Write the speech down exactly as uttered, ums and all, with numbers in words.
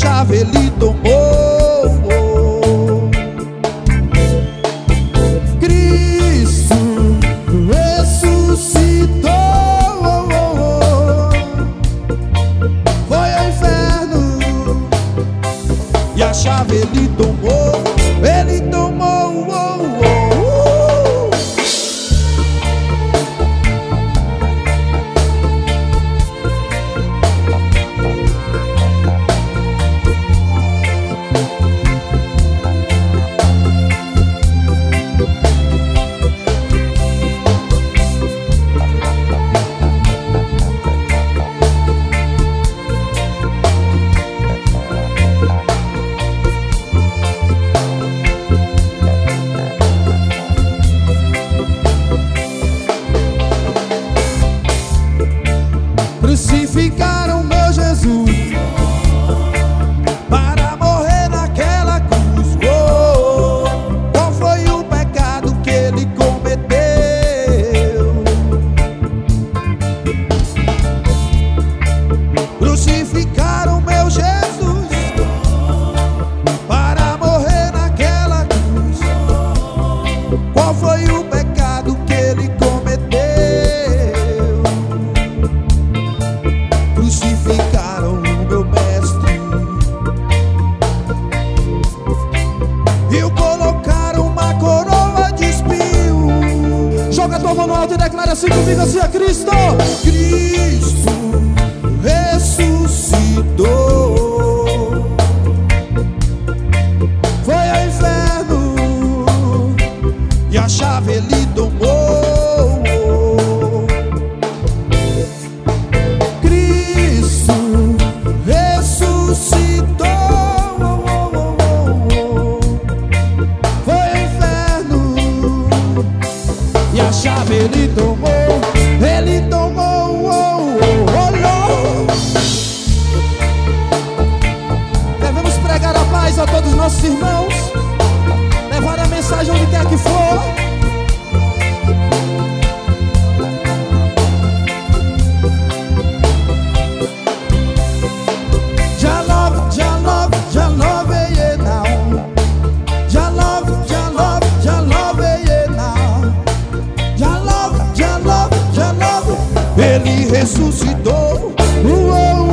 chave ele tomou. Cristo ressuscitou. Foi ao inferno e a chave ele tomou. Ele tomou. Oh, oh, oh. Crucificaram meu Jesus para morrer naquela cruz. Oh, qual foi o pecado que ele cometeu? Crucificaram meu Jesus para morrer naquela cruz. Qual foi o pecado que ele cometeu? Crucificaram o meu mestre e o colocaram uma coroa de espinho. Joga a tua mão no alto e declara assim comigo, assim: a Cristo. Cristo ressuscitou. Foi ao inferno e a chave ele tomou. A chave ele tomou, ele tomou, oh, oh, oh, oh. Devemos pregar a paz a todos os nossos irmãos, levar a mensagem onde quer que for. Jah love, Jah love, Jah love, yeah now. Jah love, Jah love, Jah love, yeah now. Jah love, Jah love, Jah love, ele ressuscitou. Uou.